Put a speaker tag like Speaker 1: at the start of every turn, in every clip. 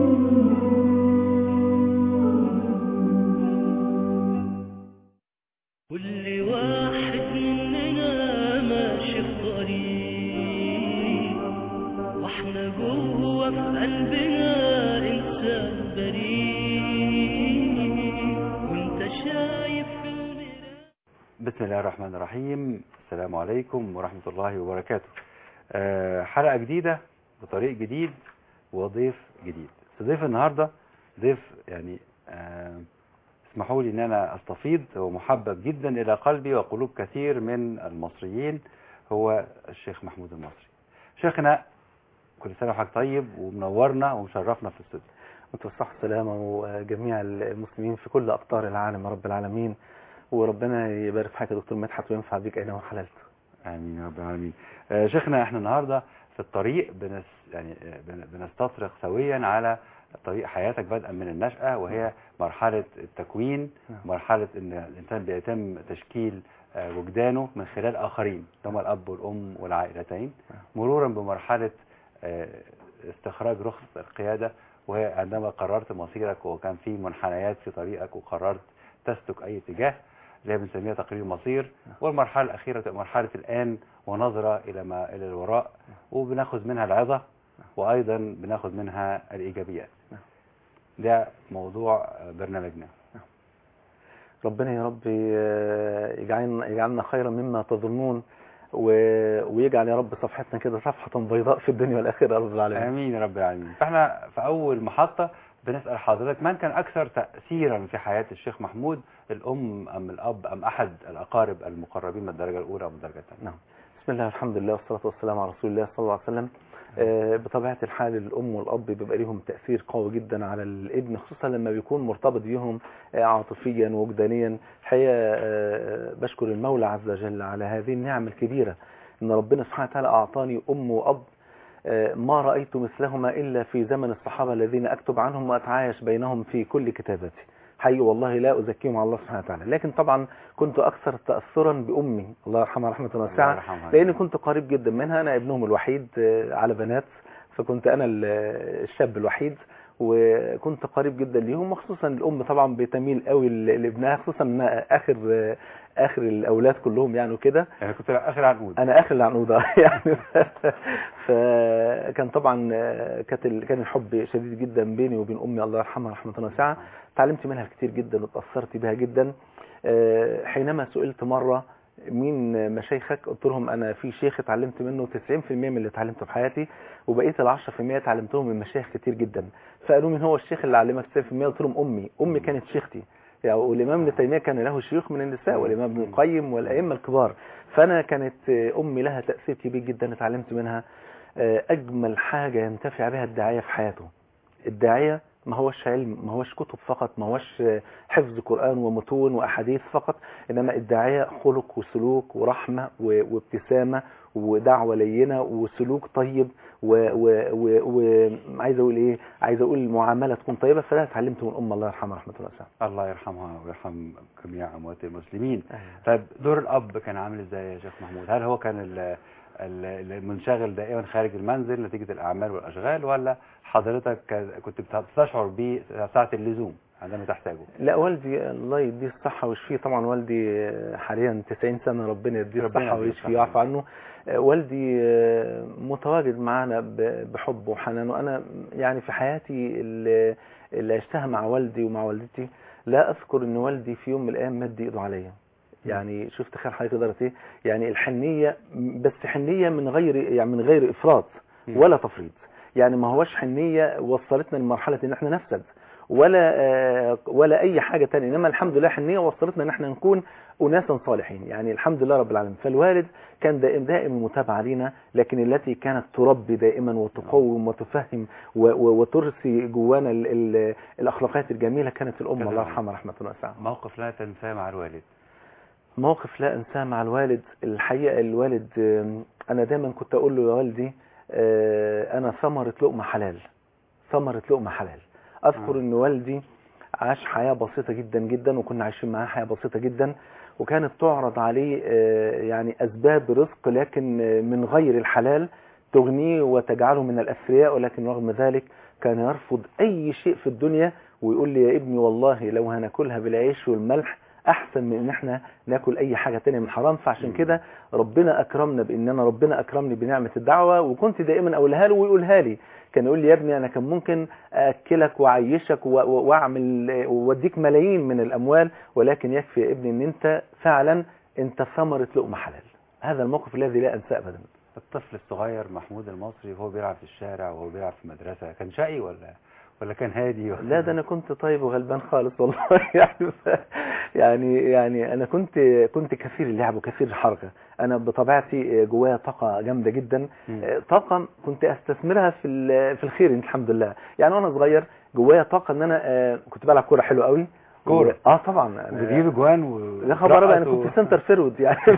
Speaker 1: كل واحد مننا ماشي في طريق، واحنا جوه في قلبنا انسان بريء، وانت شايف في المراية.
Speaker 2: بسم الله الرحمن الرحيم. السلام عليكم ورحمة الله وبركاته. حلقة جديدة بطريق جديد وضيف جديد. ضيف النهاردة ضيف يعني اسمحوا لي ان انا استفيض، هو محبب جدا الى قلبي وقلوب كثير من المصريين، هو الشيخ محمود المصري. شيخنا كل سنة وحضرتك طيب ومنورنا ومشرفنا في الاستوديو.
Speaker 3: وانتم بالصحة والسلامة وجميع المسلمين في كل أقطار العالم يا رب العالمين، وربنا يبارك في حياتك يا دكتور مدحت وينفع بيك أينما حللت.
Speaker 2: آمين يا رب العالمين. شيخنا احنا النهاردة في الطريق بنستطرق سويا على طريق حياتك بدءا من النشأة، وهي مرحلة التكوين، مرحلة ان الانسان بيتم تشكيل وجدانه من خلال آخرين هم الأب والأم والعائلتين، مرورا بمرحلة استخراج رخصة القيادة، وهي عندما قررت مصيرك وكان في منحنيات في طريقك وقررت تسلك أي اتجاه اللي هي بنسميها تقرير مصير. والمرحلة الأخيرة مرحلة الآن ونظرة إلى الوراء، وبناخذ منها العظة وأيضا بناخذ منها الإيجابيات. ده موضوع برنامجنا.
Speaker 3: ربنا يا رب يجعلنا خيرا مما تظنون، ويجعل يا رب صفحتنا كده صفحة بيضاء في الدنيا والآخرة يا رب العالمين.
Speaker 2: آمين يا رب العالمين. فاحنا في أول محطة بنسأل حضرتك من كان أكثر تأثيرا في حياة الشيخ محمود، الأم أم الأب أم أحد الأقارب المقربين من الدرجة الأولى أو من الدرجة الثانية؟
Speaker 3: نعم. بسم الله الحمد لله والصلاة والسلام على رسول الله صلى الله عليه وسلم. بطبيعة الحال الأم والأب بيبقى لهم تأثير قوي جدا على الابن، خصوصا لما بيكون مرتبط بيهم عاطفيا ووجدانيا. الحقيقة بشكر المولى عز وجل على هذه النعم الكبيرة، إن ربنا سبحانه وتعالى أعطاني أم وأب ما رأيت مثلهما إلا في زمن الصحابة الذين أكتب عنهم وأتعايش بينهم في كل كتاباتي. حقيقي والله لا أزكيهم على الله سبحانه وتعالى، لكن طبعا كنت أكثر تأثرا بأمي الله يرحمها رحمة واسعة، لأني كنت قريب جدا منها. أنا ابنهم الوحيد على بنات، فكنت أنا الشاب الوحيد وكنت قريب جدا ليهم، وخصوصا الأم طبعا بتميل قوي لابنها، خصوصا أن آخر الأولاد كلهم يعني وكده.
Speaker 2: يعني كنت آخر عنقود.
Speaker 3: أنا آخر العنقود يعني. فكان طبعا كان الحب شديد جدا بيني وبين أمي الله يرحمها رحمة واسعة. تعلمت منها كتير جدا وتأثرت بها جدا. حينما سئلت مرة مين مشايخك، قلت لهم أنا في شيخ اتعلمت منه 90% من اللي اتعلمته في حياتي، وبقيت 10% اتعلمتهم من مشايخ كتير جدا. فقالوا مين هو الشيخ اللي علمك 90%؟ قلت لهم أمي كانت شيختي. يعني والإمام ابن تيمية كان له شيوخ من النساء، والإمام ابن القيم والأئمة الكبار. فأنا كانت أمي لها تأثير كبير جدا اتعلمت منها. أجمل حاجة ينتفع بها الداعية في حياته. الداعية ما هوش علم، ما هوش كتب فقط، ما هوش حفظ قرآن ومتون وأحاديث فقط، إنما الداعية خلق وسلوك ورحمة وابتسامة ودعوة لينة وسلوك طيب، وعايز أقول إيه، عايز أقول المعاملة تكون طيبة. فلا اتعلمت من أم الله يرحمها رحمة الله واسعة.
Speaker 2: الله يرحمها ويرحم جميع أموات المسلمين. طيب دور الأب كان عامل إزاي يا شيخ محمود؟ هل هو كان المنشغل دائما خارج المنزل نتيجة الأعمال والأشغال، ولا حضرتك كنت بتشعر به ساعة اللزوم عندما تحتاجه؟
Speaker 3: لا، والدي الله يديه الصحة ويشفيه. طبعا والدي حاليا 90 سنة، ربنا يديه الصحة ويشفيه ويعفو عنه. والدي متواجد معنا بحب وحنان، وأنا يعني في حياتي اللي عشتها مع والدي ومع والدتي لا أذكر أن والدي في يوم من الأيام مد إيده عليا. يعني شفت خير حضرتك قدرت ايه، يعني الحنية، بس حنية من غير إفراط ولا تفريط. يعني ما هوش حنية وصلتنا لمرحلة ان احنا نفسد ولا اي حاجة تانية، انما الحمد لله حنية وصلتنا ان احنا نكون اناسا صالحين. يعني الحمد لله رب العالمين. فالوالد كان دائما متابعة لينا، لكن التي كانت تربي دائما وتقوم وتفهم وترسي جوانا الاخلاقيات الجميلة كانت الام الله يرحمها رحمة الله واسعة.
Speaker 2: موقف لا تنساه مع الوالد؟
Speaker 3: موقف لا انساه مع الوالد، الحقيقة الوالد انا دايما كنت اقول له يا والدي انا ثمرة لقمة حلال، ثمرة لقمة حلال. اذكر ان والدي عاش حياة بسيطة جدا جدا، وكنا عايشين معاه حياة بسيطة جدا، وكانت تعرض عليه يعني اسباب رزق لكن من غير الحلال تغنيه وتجعله من الاثرياء، ولكن رغم ذلك كان يرفض اي شيء في الدنيا ويقول لي يا ابني والله لو هناكلها بالعيش والملح احسن من ان احنا ناكل اي حاجة تانية من حرام. فعشان كده ربنا اكرمنا ربنا اكرمني بنعمة الدعوة، وكنت دائما اقولها له ويقولها لي. كان يقول لي يا ابني انا كان ممكن اكلك واعيشك واعمل واديك ملايين من الاموال، ولكن يكفي يا ابني ان انت فعلا انت ثمرة لقمة حلال. هذا الموقف الذي لا انساه ابدا.
Speaker 2: الطفل الصغير محمود المصري وهو بيلعب في الشارع وهو بيلعب في المدرسة كان شقي ولا كان هادي
Speaker 3: لا ده انا كنت طيب وغلبان خالص والله. يعني انا كنت كثير اللعب وكثير الحركه. انا بطبيعتي جوايا طاقه جامده جدا، طاقه كنت استثمرها في الخير الحمد لله. يعني وانا صغير جوايا طاقه ان انا كنت بلعب كوره حلو قوي.
Speaker 2: كوره
Speaker 3: طبعا
Speaker 2: بتجيب اجوان
Speaker 3: لا خبر بقى، انا كنت سنتر فيرود يعني.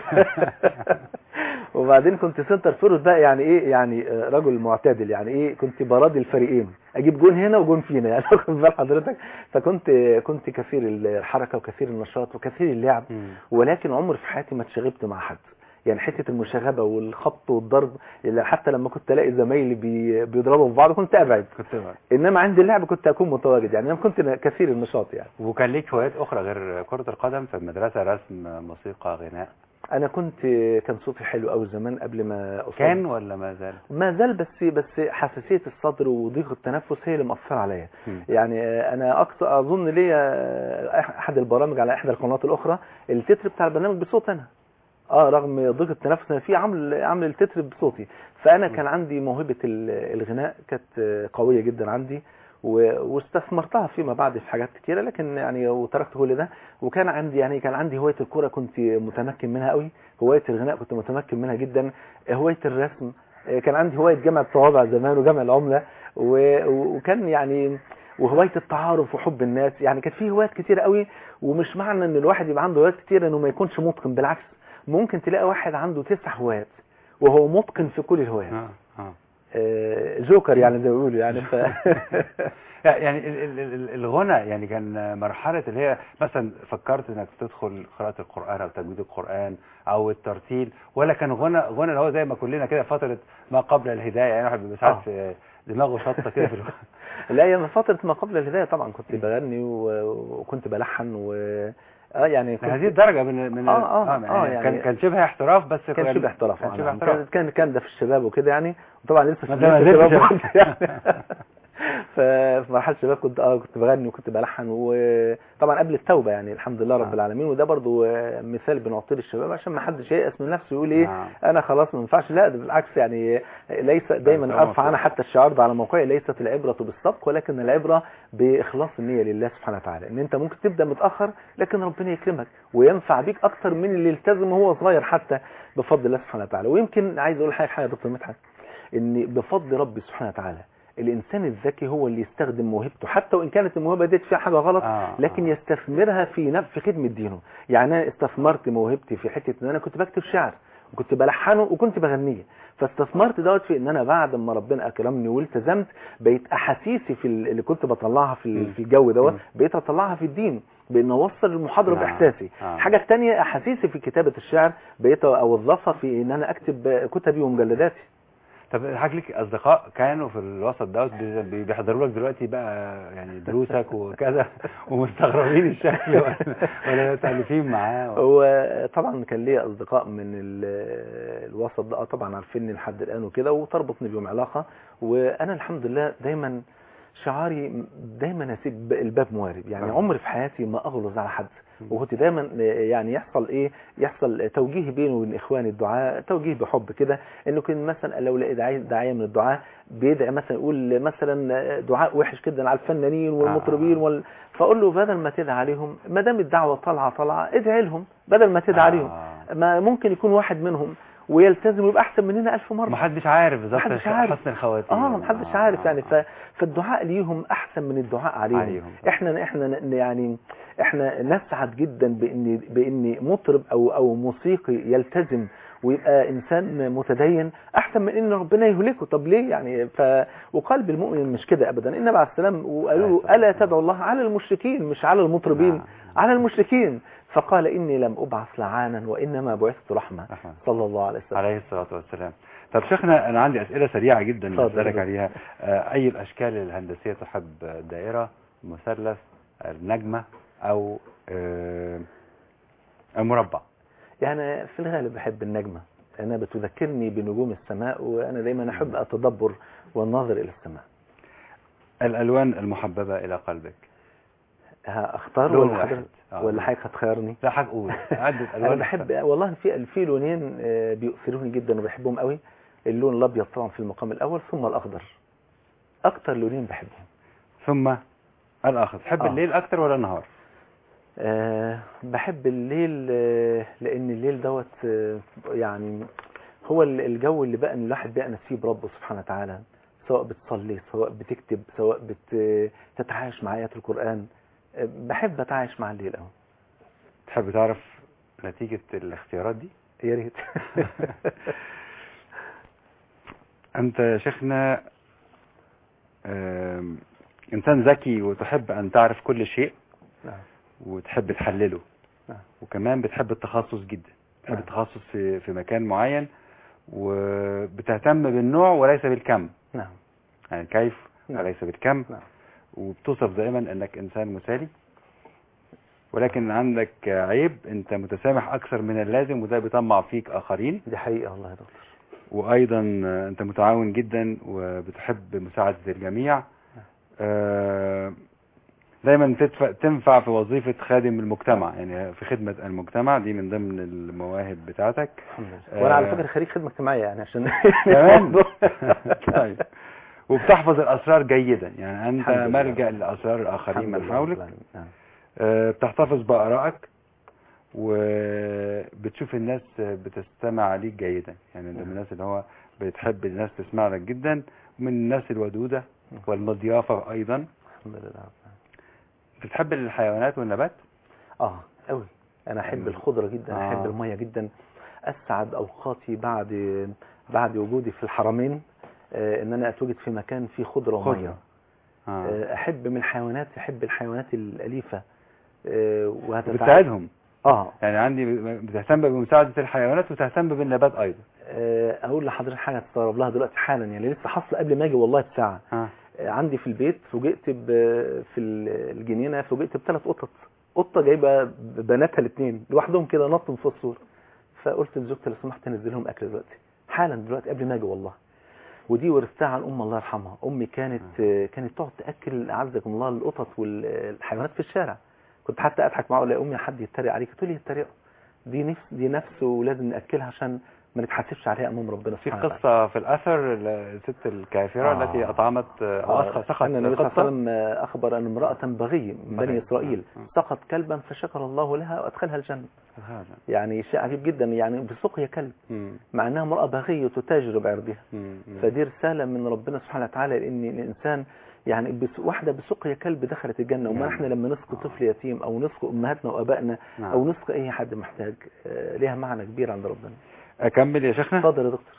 Speaker 3: وبعدين كنت سنتر فيرود بقى، يعني ايه يعني رجل معتدل، يعني ايه كنت براضي الفريقين، اجيب جون هنا وجون فينا يعني. خد بال حضرتك. فكنت كثير الحركه وكثير النشاط وكثير اللعب، ولكن عمري في حياتي ما اتشغبت مع حد. يعني حته المشاغبه والخبط والضرب، حتى لما كنت الاقي زمايلي بيضربوا في بعض كنت ابعد. انما عند اللعب كنت اكون متواجد، يعني انا كنت كثير النشاط يعني.
Speaker 2: وكان ليك هوايات اخرى غير كره القدم في المدرسه؟ رسم، موسيقى، غناء؟
Speaker 3: انا كان صوتي حلو قوي زمان قبل ما أصاب.
Speaker 2: كان ولا ما زال؟
Speaker 3: ما زال، بس حساسيه الصدر وضيق التنفس هي اللي مأثره عليا. يعني انا اظن ليا احد البرامج على احدى القنوات الاخرى التتر بتاع البرنامج بصوت انا، رغم ضيق التنفس انا في عامل التتر بصوتي. فانا كان عندي موهبه الغناء كانت قويه جدا عندي، واستثمرتها فيما بعد في حاجات كتيرة، لكن يعني وتركت كل ده. وكان عندي هواية الكرة كنت متمكن منها قوي، هواية الغناء كنت متمكن منها جدا، هواية الرسم كان عندي هواية جمع الطوابع زمان وجمع العملة، وكان يعني وهواية التعارف وحب الناس. يعني كانت في هوايات كتيرة قوي. ومش معنى ان الواحد يبقى عنده هوايات كتيرة انه ما يكونش متقن، بالعكس ممكن تلاقي واحد عنده 9 هوايات وهو متقن في كل الهوايات. جوكر يعني زي ما بيقولوا يعني.
Speaker 2: يعني الغنى يعني كان مرحلة اللي هي مثلا فكرت انك تدخل قراءة القرآن او تجويد القرآن او الترتيل، ولا كان غنى اللي هو زي ما كلنا كده فترة ما قبل الهداية؟ يعني واحد بيبقى ساعات في دماغه شطة كده في
Speaker 3: لا يا فترة ما قبل الهداية طبعا كنت بغني وكنت بلحن يعني
Speaker 2: هذه الدرجة من يعني كان شبه احتراف، بس
Speaker 3: كان شبه احتراف. كان ده في الشباب وكده يعني، وطبعا لسه في الشباب يعني. ففي مرحله الشباب كنت بغني وكنت بلحن، وطبعا قبل التوبه يعني الحمد لله رب العالمين. وده برضو مثال بنعطيه للشباب عشان ما حدش ييأس من نفسه يقول ايه انا خلاص ما ينفعش. لا ده بالعكس، يعني ليس دايما ارفع انا حتى الشعار ده على موقعي، ليست العبره بالسبق ولكن العبره باخلاص النيه لله سبحانه وتعالى. ان انت ممكن تبدا متاخر لكن ربنا يكرمك وينفع بيك اكتر من اللي التزم وهو صغير حتى بفضل الله سبحانه وتعالى. ويمكن عايز اقول حاجه يا دكتور مدحت، ان بفضل ربي سبحانه وتعالى الإنسان الذكي هو اللي يستخدم موهبته حتى وإن كانت الموهبة دي فيها حاجة غلط، لكن يستثمرها في خدمة دينه. يعني أنا استثمرت موهبتي في حتة إن أنا كنت بكتب شعر وكنت بلحنه وكنت بغنيه، فاستثمرت دوت في إن أنا بعد ما ربنا أكرمني والتزمت بقيت أحاسيسي في اللي كنت بطلعها في الجو دوت بقيت أطلعها في الدين، بأن أوصل المحاضرة بإحساسي. الحاجة الثانية أحاسيسي في كتابة الشعر بقيت أوظفها في إن أنا أكتب كتبي ومجلداتي.
Speaker 2: طب حضرتك لك اصدقاء كانوا في الوسط دوت بيحضروا لك دلوقتي بقى يعني دروسك وكذا ومستغربين الشكل ولا متألفين معاه؟
Speaker 3: هو طبعا كان ليا اصدقاء من الوسط ده طبعا عارفيني لحد الان وكده وتربطني بيهم علاقه. وانا الحمد لله دايما شعاري دايما اسيب الباب موارب، يعني عمري في حياتي ما اغلظ على حد، وكنت دايما يعني يحصل توجيه بينه وبين اخواني الدعاء، توجيه بحب كده، انه كان مثلا لو لقى داعيه من الدعاء بيدعي مثلا يقول مثلا دعاء وحش كده على الفنانين والمطربين فاقول له بدل ما تدعي عليهم ما دام الدعوه طالعه ادعي لهم بدل ما تدعي عليهم. ما ممكن يكون واحد منهم ويلتزم ويبقى احسن مننا 1000 مره.
Speaker 2: محدش عارف بالظبط حسن الخواتيم.
Speaker 3: محدش عارف يعني. فالدعاء ليهم احسن من الدعاء عليهم. احنا نسعد جدا بان مطرب او موسيقي يلتزم ويبقى انسان متدين احسن من ان ربنا يهلكه. طب ليه يعني؟ وقلب المؤمن مش كده ابدا. النبي عليه السلام وقالوا له الا تدعو الله على المشركين، مش على المطربين، على المشركين. فقال إني لم أبعث لعانا وإنما بعثت رحمة صلى الله عليه وسلم
Speaker 2: عليه الصلاة والسلام. طب شيخنا انا عندي اسئله سريعه جدا
Speaker 3: اتفضل.
Speaker 2: اسالك عليها. اي الاشكال الهندسيه تحب؟ الدائره، المثلث، النجمه، او المربع؟
Speaker 3: يعني في الغالب بحب النجمة لأنها بتذكرني بنجوم السماء، وأنا دايما أحب أتدبر والنظر إلى السماء.
Speaker 2: الالوان المحببه الى قلبك؟
Speaker 3: أختار
Speaker 2: لون
Speaker 3: ولا
Speaker 2: واحد.
Speaker 3: حضرتك ولا حضرتك هتخيرني؟
Speaker 2: لا هقول عدة
Speaker 3: أنا
Speaker 2: الوان.
Speaker 3: بحب والله في لونين بيؤثروني جدا وبحبهم قوي. اللون الأبيض طبعا في المقام الأول، ثم الأخضر. أكتر لونين بحبهم.
Speaker 2: ثم الاخر. تحب الليل اكتر ولا النهار؟
Speaker 3: بحب الليل لأن الليل دوت يعني هو الجو اللي بقى الواحد بقى نسيه بربه سبحانه وتعالى، سواء بتصلي سواء بتكتب سواء بتتعايش مع آيات القرآن. بحب أتعايش مع الليل قوي.
Speaker 2: تحب تعرف نتيجة الاختيارات دي؟
Speaker 3: يا ريت.
Speaker 2: أنت يا شيخنا إنسان ذكي وتحب أن تعرف كل شيء.
Speaker 3: نعم.
Speaker 2: وتحب تحلله.
Speaker 3: نعم.
Speaker 2: وكمان بتحب التخصص جدا. بتحب
Speaker 3: نعم.
Speaker 2: التخصص في مكان معين، وبتهتم بالنوع وليس بالكم.
Speaker 3: نعم.
Speaker 2: يعني كيف وليس بالكم.
Speaker 3: نعم.
Speaker 2: وبتوصف دائما أنك إنسان مثالي، ولكن عندك عيب، أنت متسامح أكثر من اللازم، وده بيطمع فيك آخرين.
Speaker 3: دي حقيقة والله يا دكتور.
Speaker 2: وأيضا أنت متعاون جدا وبتحب مساعدة الجميع. دايما تنفع في وظيفة خادم المجتمع، يعني في خدمة المجتمع، دي من ضمن المواهب بتاعتك.
Speaker 3: الحمد لله. وأنا على فكرة خريج خدمة اجتماعية يعني عشان
Speaker 2: كمان. طيب. وبتحفظ الأسرار جيدا، يعني أنت
Speaker 3: الحمد لله.
Speaker 2: ملجأ لأسرار الآخرين من
Speaker 3: الحمد
Speaker 2: حولك.
Speaker 3: لله. نعم.
Speaker 2: بتحتفظ بآرائك، وبتشوف الناس بتستمع ليك جيدا، يعني انت من الناس اللي هو بتحب الناس تسمع لك جدا، ومن الناس الودودة والمضيافة أيضا.
Speaker 3: الحمد لله.
Speaker 2: بتحب الحيوانات والنبات؟
Speaker 3: قوي. أنا أحب الخضرة جدا. أحب المية جدا. أسعد أوقاتي بعد وجودي في الحرمين إن أنا أتوجد في مكان فيه خضرة ومية. أحب من الحيوانات، أحب الحيوانات الأليفة
Speaker 2: وبتساعدهم.
Speaker 3: يعني
Speaker 2: عندي بتهتم بمساعدة الحيوانات وتهتم بالنبات أيضا.
Speaker 3: أقول لحضرتك حاجة تستغرب لها دلوقتي حالا، يعني لسه حصل قبل ما أجي والله بساعة. عندي في البيت فوجئت في الجنينة فوجئت ب3 قطط. قطة جايبة بناتها الاثنين لوحدهم كده نطوا في السور. فقلت لزوجتي لو سمحت نزلهم أكل دلوقتي حالا دلوقتي قبل ما أجي والله. ودي ورثتها عن الله يرحمها. أمي كانت تقعد تأكل أعزكم الله القطط والحيوانات في الشارع. كنت حتى أضحك معه أقول يا أمي حد يتريق عليك، تقول لي يتريقوا، دي نفس ولازم نأكلها عشان ما نتحاسبش عليها امام ربنا
Speaker 2: سبحانه وتعالى. في قصة في الأثر الست الكافرة التي أطعمت سقط
Speaker 3: أن النبي صلى الله عليه وسلم أخبر أن امرأة بغي من بني إسرائيل سقط كلبا فشكر الله لها وأدخلها الجنة. يعني شيء عجيب جدا، يعني بسقيا كلب مع أنها امرأة بغية تتاجر بعرضها. فدي رسالة من ربنا سبحانه وتعالى إن الإنسان يعني واحدة بسقيا كلب دخلت الجنة. وما احنا لما نسقي طفل يتيم أو نسقي أمهاتنا وأبائنا أو نسقي أي حد محتاج ليها معنى كبير عند ربنا.
Speaker 2: أكمل يا شيخنا؟
Speaker 3: اتفضل يا دكتور.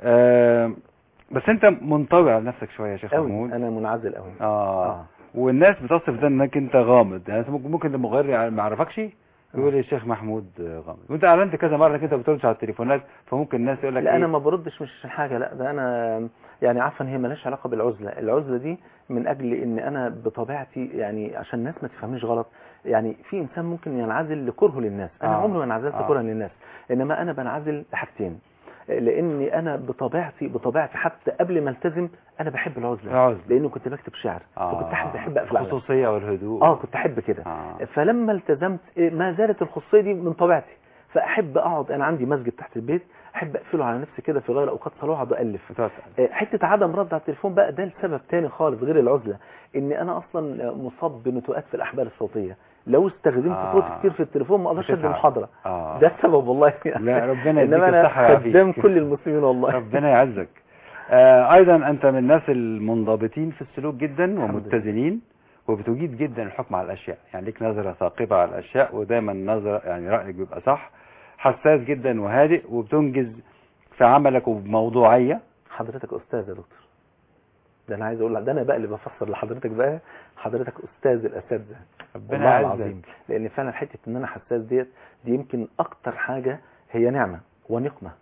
Speaker 2: بس أنت منطوي على نفسك شوية يا شيخ محمود.
Speaker 3: أنا منعزل قوي.
Speaker 2: والناس بتصف ده إنك أنت غامض، يعني ممكن لما غير ما عرفكش يقول لي الشيخ محمود غامض، وأنت أعلنت كذا مرة إنك أنت بتردش على التليفونات، فممكن الناس يقول لك
Speaker 3: لا أنا ما بردش مش حاجة، لا ده أنا يعني عفوا هي مالهاش علاقة بالعزلة. العزلة دي من أجل إن أنا بطبيعتي يعني عشان الناس ما تفهمنيش غلط، يعني في إنسان ممكن ينعزل لكره للناس. أنا عمري ما انعزلت كرها للناس، إنما أنا بنعزل لحاجتين. لاني انا بطبيعتي حتى قبل ما التزم انا بحب العزله. لانه كنت بكتب شعر فكنت بحب اقفل
Speaker 2: الخصوصيه والهدوء.
Speaker 3: كنت احب كده. فلما التزمت ما زالت الخصوصيه دي من طبيعتي، فاحب اقعد. انا عندي مسجد تحت البيت احب اقفله على نفسي كده في غير اوقات صلاه واقعد الف. حته عدم رد على التليفون بقى ده لسبب تاني خالص غير العزله، ان انا اصلا مصاب بنتوءات في الاحبال الصوتيه. لو استخدمت صوت كتير في التليفون ما اقدرش ادي محاضره. ده السبب والله.
Speaker 2: لا ربنا يديك
Speaker 3: الصحه ويعافيك. خدام كل المسلمين والله.
Speaker 2: ربنا يعزك. ايضا انت من الناس المنضبطين في السلوك جدا ومتزنين، وبتجيد جدا الحكم على الاشياء، يعني ليك نظره ثاقبه على الاشياء، ودايما نظره يعني رايك بيبقى صح. حساس جدا وهادئ، وبتنجز في عملك وبموضوعيه.
Speaker 3: حضرتك استاذ يا دكتور. ده انا عايز اقول لك، ده انا بقى اللي بفسر لحضرتك بقى. حضرتك استاذ الاساتذه.
Speaker 2: ربنا يعزك.
Speaker 3: لان فعلا حته ان انا حساس دي يمكن اكتر حاجه هي نعمه ونقمه.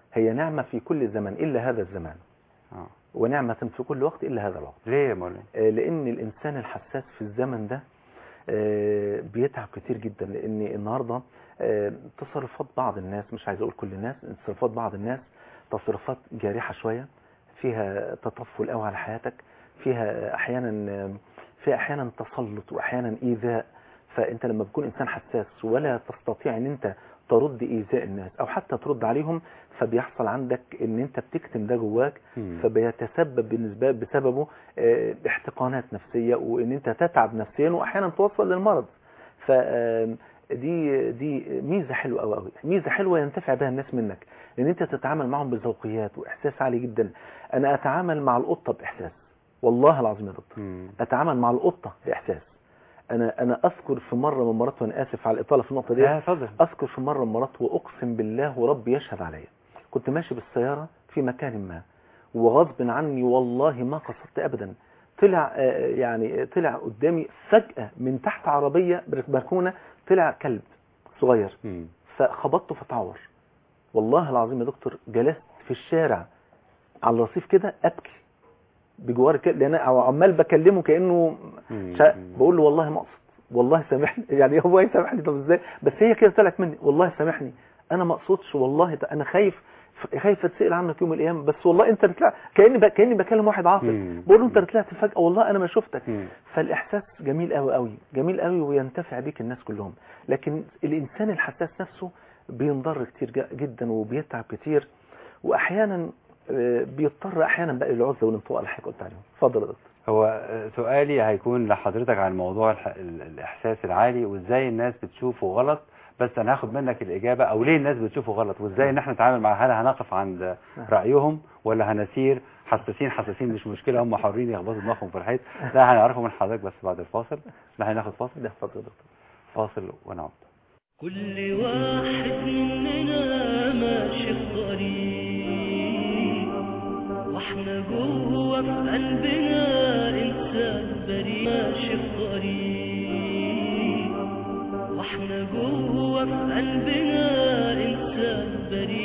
Speaker 3: هي نعمة في كل زمن إلا هذا الزمان، ونعمة في كل وقت إلا هذا الوقت.
Speaker 2: ليه يا مولانا؟
Speaker 3: لأن الإنسان الحساس في الزمن ده بيتعب كتير جدا. لأن النهاردة تصرفات بعض الناس، مش عايز أقول كل الناس، تصرفات بعض الناس تصرفات جارحة شوية، فيها تطفل قوي على حياتك، فيها أحيانا تسلط وأحيانا إيذاء. فأنت لما بتكون إنسان حساس ولا تستطيع أن أنت ترد إيذاء الناس أو حتى ترد عليهم، فبيحصل عندك أن أنت بتكتم ده جواك، فبيتسبب بسببه احتقانات نفسية، وأن أنت تتعب نفسيا وأحيانا توصل للمرض. دي ميزة حلوة أوي، ميزة حلوة ينتفع بها الناس منك، لأن أنت تتعامل معهم بذوقيات وإحساس عالي جدا. أنا أتعامل مع القطة بإحساس، والله العظيم يا دكتور، أتعامل مع القطة بإحساس. أنا أذكر في مرة من المرات، وأنا آسف على الإطالة في النقطة دي، أذكر في مرة من المرات وأقسم بالله وربي يشهد عليا، كنت ماشي بالسيارة في مكان ما، وغصب عني والله ما قصدت أبدا، طلع قدامي فجأة من تحت عربية بركونة، طلع كلب صغير، فخبطته فتعور. والله العظيم يا دكتور جلست في الشارع على الرصيف كده أبكي بجوار كده، لأن أنا عمال بكلمه كأنه بقول له والله ما أقصد، والله سامحني. يعني هو يسامحني طب ازاي؟ بس هي كده طلعت مني، والله سامحني أنا ما أقصدش، والله أنا خايف أتسأل عنك يوم القيامة، بس والله أنت بتطلع كأني بكلم واحد عاصر، بقول له أنت طلعت فجأة والله أنا ما شفتك. فالإحساس جميل قوي قوي، جميل قوي، وينتفع بيك الناس كلهم. لكن الإنسان الحساس نفسه بينضر كتير جدا وبيتعب كتير، وأحيانا بيضطر أحيانا بقى للعزلة والانطواء اللي قلت عليهم. اتفضل يا دكتور.
Speaker 2: هو سؤالي هيكون لحضرتك عن موضوع الإحساس العالي، وإزاي الناس بتشوفه غلط، بس أنا هاخد منك الإجابة، أو ليه الناس بتشوفه غلط، وإزاي إن احنا نتعامل مع، هل هنقف عند رأيهم ولا هنسير حساسين مش مشكلة، هم حرين يخبطوا دماغهم في الحيط. لا، هنعرفه من حضرتك بس بعد الفاصل. لا، هناخد فاصل.
Speaker 3: ده اتفضل يا دكتور.
Speaker 2: فاصل ونعود.
Speaker 1: كل واحد مننا ماشي في طريق، واحنا جوه في قلبنا انسان بريء ماشي في طريق، واحنا جوه في قلبنا انسان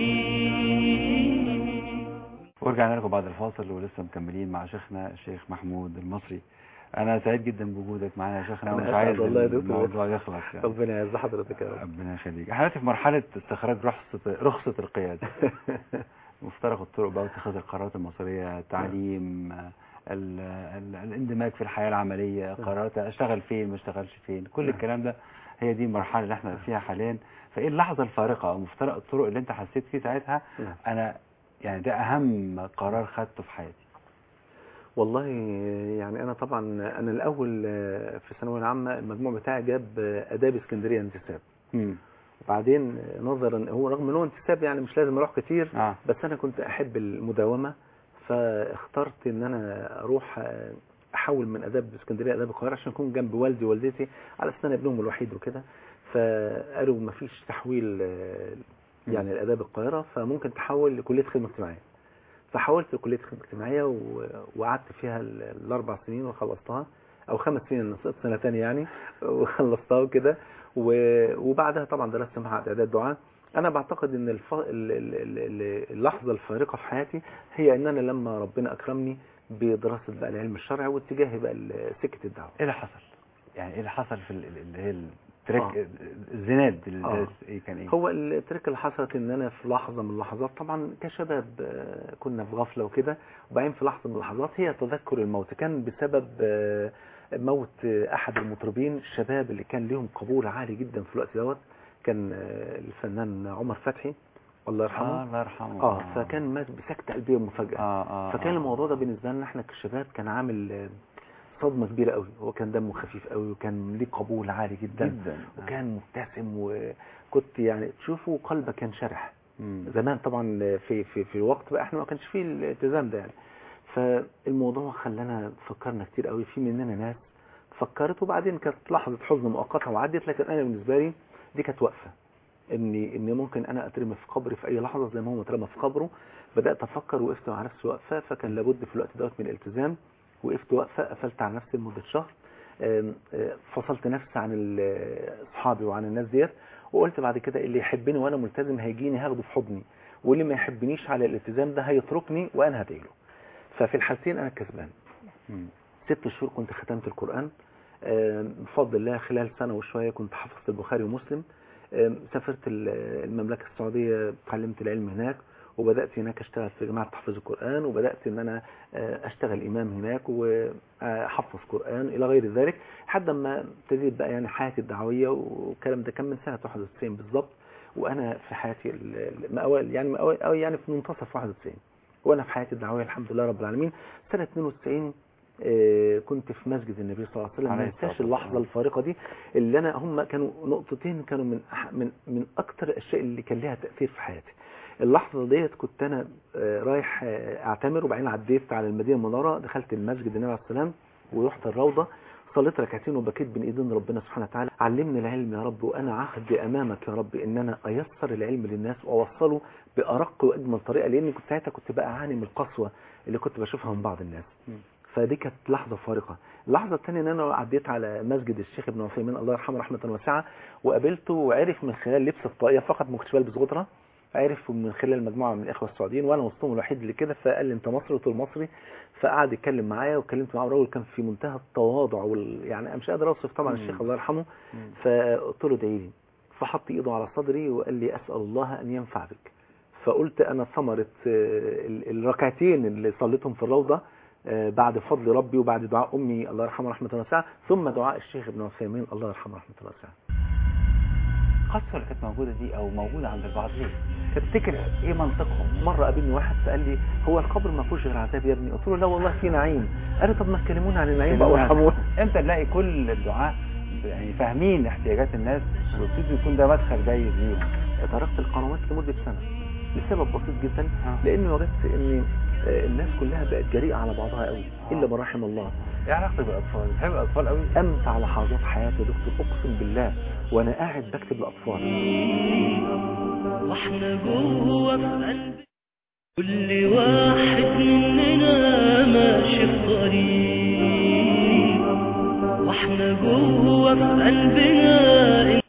Speaker 1: بريء.
Speaker 2: ورجعنا لكم بعد الفاصل ولسه مكملين مع شيخنا الشيخ محمود المصري. انا سعيد جدا بوجودك معانا يا شيخنا، ومش عايز الموضوع يخلص يعني.
Speaker 3: ربنا يعز حضرتك يا رب.
Speaker 2: ربنا يخليك. احنا دلوقتي في مرحله استخراج رخصه القياده. مفترق الطرق بقى، واتخاذ القرارات المصيريه، التعليم، الاندماج في الحياه العمليه، قرارات اشتغل فين ما اشتغلش فين، كل الكلام ده هي دي المرحله اللي احنا فيها حاليا. فايه اللحظه الفارقه او مفترق الطرق اللي انت حسيت فيه ساعتها انا يعني ده اهم قرار خدته في حياتي؟
Speaker 3: والله يعني انا طبعا انا الاول في الثانويه العامه المجموع بتاعي جاب اداب اسكندريه انتساب. وبعدين نظرا هو رغم ان هو انتساب يعني مش لازم اروح كتير، بس انا كنت احب المداومه، فاخترت ان انا اروح احول من اداب اسكندريه اداب القاهره عشان اكون جنب والدي ووالدتي، على اساس انا ابنهم الوحيد وكده. فقالوا ما فيش تحويل يعني الاداب القاهره، فممكن تحول لكليه خدمه اجتماعيه. فحولت لكليه خدمه اجتماعيه وقعدت فيها الاربع سنين وخلصتها، او 5 سنين، نقصت سنه ثانيه يعني وخلصتها وكده. وبعدها طبعا درست معهد اعداد دعاء. انا بعتقد ان اللحظه الفارقه في حياتي هي ان انا لما ربنا اكرمني بدراسه بقى العلم الشرعي واتجاهي بقى لسكه الدعوه.
Speaker 2: ايه اللي حصل؟ يعني ايه اللي حصل في اللي هي التريك الزناد اللي كان ايه؟
Speaker 3: هو التريك اللي حصلت ان انا في لحظه من اللحظات، طبعا كشباب كنا في غفله وكده، وبعدين في لحظه من اللحظات هي تذكر الموت، كان بسبب موت احد المطربين الشباب اللي كان لهم قبول عالي جدا في الوقت دوت، كان الفنان عمر فتحي الله يرحمه.
Speaker 2: الله يرحمه.
Speaker 3: فكان مات بسكته قلبيه مفاجاه. فكان الموضوع ده بالنسبه لنا احنا كشباب كان عامل صدمة كبيرة قوي. هو كان دمه خفيف قوي، وكان ليه قبول عالي جدا وكان مبتسم، وكنت يعني تشوفه قلبك كان شرح. زمان طبعا في وقت بقى احنا ما كانش فيه الالتزام ده يعني. فالموضوع خلانا فكرنا كتير قوي، في مننا ناس فكرت، وبعدين كانت لحظة حزن مؤقتة وعدت، لكن انا بالنسبة لي دي كانت وقفة اني ممكن انا اترمي في قبري في اي لحظة زي ما هو اترمى في قبره. بدأت افكر، وقفت مع نفسي وقفة، فكان لابد في الوقت دوت من الالتزام. وقفت وقفة، قفلت على نفسي لمدة شهر، فصلت نفسي عن اصحابي وعن الناس ديت، وقلت بعد كده اللي يحبني وانا ملتزم هيجيني هاخده في حضني، واللي ما يحبنيش على الالتزام ده هيتركني وانا هدعي له. ففي الحالتين انا كسبان. 6 شهور كنت ختمت القرآن بفضل الله. خلال سنة وشوية كنت حفظت البخاري ومسلم. سافرت المملكة السعودية، تعلمت العلم هناك، وبدأت هناك اشتغل في جماعة تحفيظ القرآن، وبدأت ان انا اشتغل امام هناك واحفظ قرآن الى غير ذلك، لحد ما ابتديت بقى يعني حياتي الدعوية. والكلام ده كان من سنة 91 بالظبط، وانا في حياتي يعني في منتصف 91 وانا في حياتي الدعوية الحمد لله رب العالمين. سنة 92 كنت في مسجد النبي صلى الله عليه وسلم. ما انساش اللحظه الفارقه دي، اللي هم كانوا نقطتين كانوا من اكتر الاشياء اللي كان لها تاثير في حياتي. اللحظه ديت كنت انا رايح اعتمر، وبعدين عديت على المدينه المنوره، دخلت المسجد النبي عليه السلام ورحت الروضه، صليت ركعتين وبكيت بين ايدين ربنا سبحانه وتعالى. علمني العلم يا رب، وانا عهدي امامك يا رب ان انا ايسر العلم للناس واوصله بارق واجمل طريقه، لاني كنت ساعتها بقى اعاني من القسوه اللي كنت بشوفها من بعض الناس. فدي كانت لحظة فارقة. اللحظة الثانية ان انا عديت على مسجد الشيخ ابن عثيمين الله يرحمه رحمة واسعة، وقابلته وعرف من خلال لبس الطاقية فقط، ما كنتش بلبس غطرة، عرف من خلال مجموعة من الاخوة السعوديين وانا وسطهم الوحيد اللي كده. فقال لي انت مصري؟ قلت له مصري. فقعد يتكلم معايا وكلمت معاه، الراجل كان في منتهى التواضع يعني انا مش قادر اوصف طبعا الشيخ الله يرحمه. فقلت له ادعي لي، فحط ايده على صدري وقال لي اسال الله ان ينفع بك. فقلت انا ثمرة الركعتين اللي صليتهم في الروضة بعد فضل ربي وبعد دعاء أمي الله يرحمها رحمة واسعة، ثم دعاء الشيخ ابن عثيمين الله يرحمه رحمة واسعة.
Speaker 2: القسوة اللي كانت موجودة دي أو موجودة عند البعض ليه؟ تفتكر إيه منطقهم؟
Speaker 3: مرة قابلني واحد فقال لي هو القبر ما فيهوش غير عذاب يا ابني؟ قلت له لا والله في نعيم. قال لي طب ما تكلمونا عن النعيم بقى وارحمونا.
Speaker 2: امتى نلاقي كل الدعاء يعني فاهمين احتياجات الناس ويبتدي يكون ده مدخل جيد ليهم؟
Speaker 3: تركت القنوات لمدة سنة لسبب بسيط جدا، لأني وجدت إن الناس كلها بقت جريئة على بعضها قوي إلا من رحم الله.
Speaker 2: ايه علاقتك بالاطفال؟ بتحب الاطفال قوي؟
Speaker 3: امتع لحظات حياتي يا دكتور اقسم بالله وانا قاعد بكتب الاطفال.
Speaker 1: واحنا جوه في قلب كل واحد مننا ماشي في طريق، واحنا جوه في قلبنا